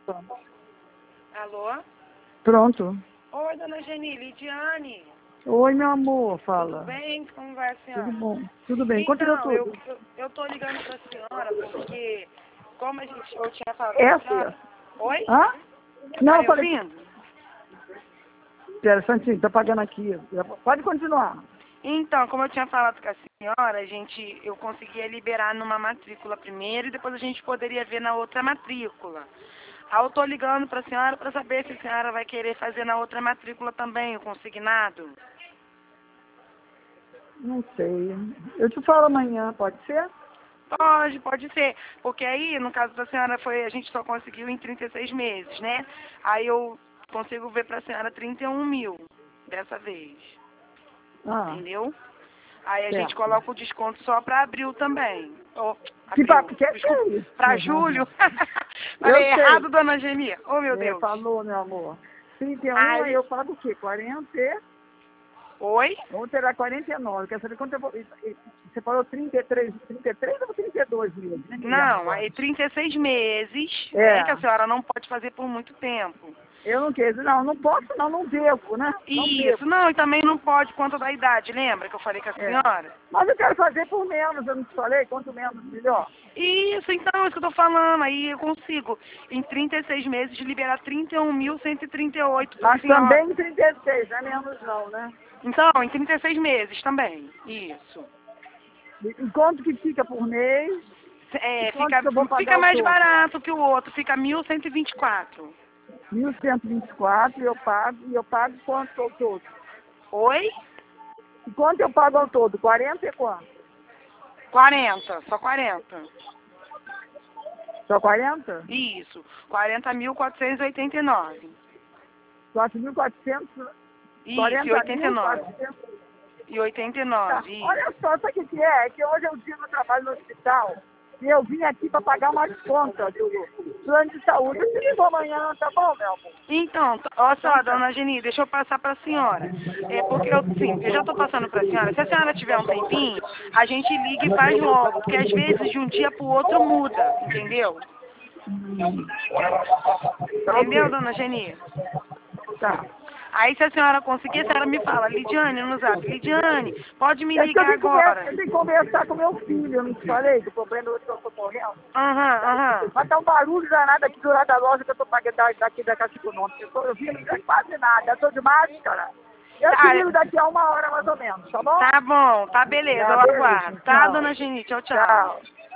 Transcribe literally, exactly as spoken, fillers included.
Pronto. Alô? Pronto. Oi, dona Geni, Lidiane. Oi, meu amor, fala. Tudo bem? Como vai a senhora? Tudo bom? Tudo bem. Então, Continua tudo. eu, eu, eu tô ligando pra senhora porque, como a gente, eu tinha falado É com a assim. senhora... Oi? Hã? Não, Tá eu me falei... ouvindo? Pera, Santinho, tá pagando aqui. Pode continuar. Então, como eu tinha falado com a senhora, a gente, eu conseguia liberar numa matrícula primeiro e depois a gente poderia ver na outra matrícula. Aí eu tô ligando pra senhora pra saber se a senhora vai querer fazer na outra matrícula também, o consignado. Não sei. Eu te falo amanhã, pode ser? Pode, pode ser. Porque aí, no caso da senhora, foi, a gente só conseguiu em trinta e seis meses, né? Aí eu consigo ver pra senhora trinta e um mil dessa vez. Ah, Entendeu? Aí a gente certo. coloca o desconto só pra abril também. Oh, Que abril, papo que é desculpa. isso? Pra julho. Eu Falei errado, sei. dona Geni. Oh, meu É, Deus. falou, meu amor. trinta e um, aí Aí, eu pago o quê? quarenta? e- oi? Ontem era quarenta e nove. Quer saber quanto eu vou... Você falou trinta e três, trinta e três ou trinta e dois mesmo? Nem me lembro Não, agora. aí trinta e seis meses, né? Que a É. senhora não pode fazer por muito tempo. Eu não quero, não, não posso, não, não devo, né? Não Isso, devo. não, e também não pode quanto da idade, lembra que eu falei com a É. senhora? Mas eu quero fazer por menos, eu não te falei? Quanto menos, melhor. Isso, então, isso que eu tô falando, aí eu consigo, em trinta e seis meses, liberar trinta e um mil cento e trinta e oito pra Mas senhora. também em trinta e seis, não é menos não, né? Então, em trinta e seis meses também, isso. E, e quanto que fica por mês? E É, quanto fica, que eu vou pagar fica o mais todo? barato que o outro, fica mil cento e vinte e quatro. mil cento e vinte e quatro e eu pago, e eu pago quanto ao todo? Oi? E quanto eu pago ao todo? quarenta e quanto? quarenta, só quarenta. Só quarenta? Isso, quarenta mil quatrocentos e oitenta e nove. quatro mil e quatrocentos? Isso, e quarenta oitenta e mil e nove. quatrocentos? E oitenta e Tá. nove, isso. Olha só, sabe o que é? É que hoje é o dia que eu trabalho no hospital e eu vim aqui para pagar umas contas do plano de saúde. Eu te ligo amanhã, tá bom, meu amor? Então, t- ó só, Então tá. dona Geni, deixa eu passar para a senhora. É porque eu, sim, eu já estou passando para a senhora. Se a senhora tiver um tempinho, a gente liga e faz logo, porque às vezes de um dia para o outro muda, entendeu? Tá Entendeu, ok. dona Geni? Tá. Aí se a senhora conseguir, a senhora me fala, Lidiane, no zap, Lidiane, pode me É que eu ligar tenho que conversar, eu agora. tenho que conversar com meu filho, eu não te falei do problema hoje que eu tô correndo. Aham, aham. Mas tá um barulho danado aqui do lado da loja que eu tô pagando da- daqui da Caixa Econômica. Eu, tô, eu vi, não ganho quase nada, eu tô de máscara. Eu te Tá, ligo daqui a uma hora mais ou menos, tá bom? tá bom, tá beleza, Tá, eu beijo, aguardo. Tá, tchau. dona Geni, tchau, tchau. Tchau.